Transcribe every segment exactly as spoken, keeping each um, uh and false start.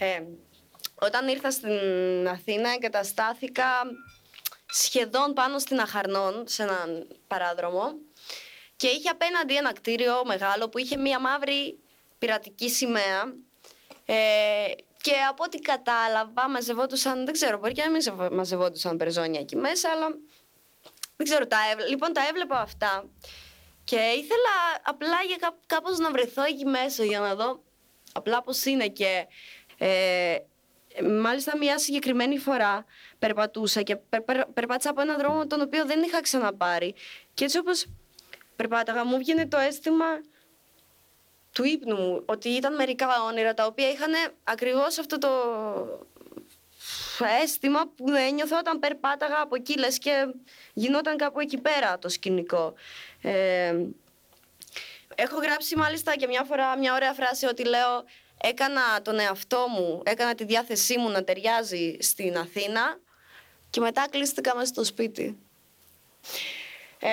Ε, όταν ήρθα στην Αθήνα εγκαταστάθηκα σχεδόν πάνω στην Αχαρνών, σε έναν παράδρομο, και είχε απέναντι ένα κτίριο μεγάλο που είχε μία μαύρη πειρατική σημαία. Ε, και από ό,τι κατάλαβα, μαζευόντουσαν, δεν ξέρω, μπορεί και να μην μαζευόντουσαν περζόνια εκεί μέσα, αλλά δεν ξέρω, τα έβλε... λοιπόν τα έβλεπα αυτά και ήθελα απλά για κά... κάπως να βρεθώ εκεί μέσα για να δω απλά πώς είναι. Και ε, μάλιστα μια συγκεκριμένη φορά περπατούσα και περ... περ... περπάτησα από έναν δρόμο τον οποίο δεν είχα ξαναπάρει, και έτσι όπως περπάταγα μου βγαίνει το αίσθημα του ύπνου μου, ότι ήταν μερικά όνειρα τα οποία είχαν ακριβώς αυτό το αίσθημα που ένιωθα όταν περπάταγα από εκεί, λες και γινόταν κάπου εκεί πέρα το σκηνικό. Ε, έχω γράψει μάλιστα και μια φορά μια ωραία φράση ότι λέω έκανα τον εαυτό μου, έκανα τη διάθεσή μου να ταιριάζει στην Αθήνα και μετά κλείστηκα μέσα στο σπίτι. Ε,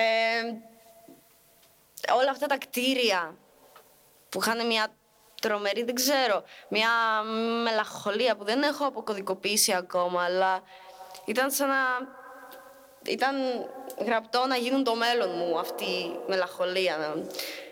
όλα αυτά τα κτίρια που είχαν μια τρομερή, δεν ξέρω, μια μελαγχολία που δεν έχω αποκωδικοποιήσει ακόμα, αλλά ήταν σαν να... ήταν γραπτό να γίνουν το μέλλον μου αυτή η μελαγχολία.